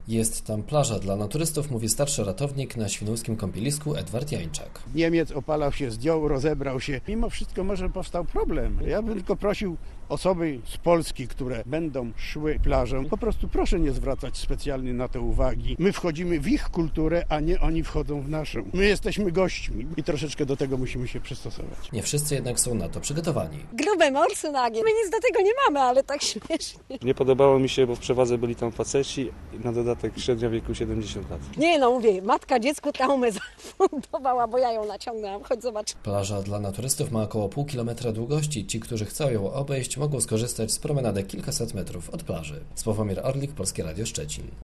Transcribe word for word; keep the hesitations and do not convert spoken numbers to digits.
Jest tam plaża dla naturystów, mówi starszy ratownik na świnoujskim kąpielisku Edward Jańczak. Niemiec opalał się, zdjął, rozebrał się. Mimo wszystko może powstał problem. Ja bym tylko prosił osoby z Polski, które będą szły plażą, po prostu proszę nie zwracać specjalnie na to uwagi. My wchodzimy w ich kulturę, a nie oni wchodzą w naszą. My jesteśmy gośćmi i troszeczkę do tego musimy się przystosować. Nie wszyscy jednak są na to przygotowani. Grube morsy nagie. My nic do tego nie mamy, ale tak śmiesznie. Nie podobało mi się, bo w przewadze byli tam faceci i na dodatek średnia wieku siedemdziesiąt lat. Nie no, mówię, matka dziecku traumę zafundowała, bo ja ją naciągnęłam. Chodź zobacz. Plaża dla naturystów ma około pół kilometra długości. Ci, którzy chcą ją obejść, mogą skorzystać z promenady kilkaset metrów od plaży. Sławomir Orlik, Polskie Radio Szczecin.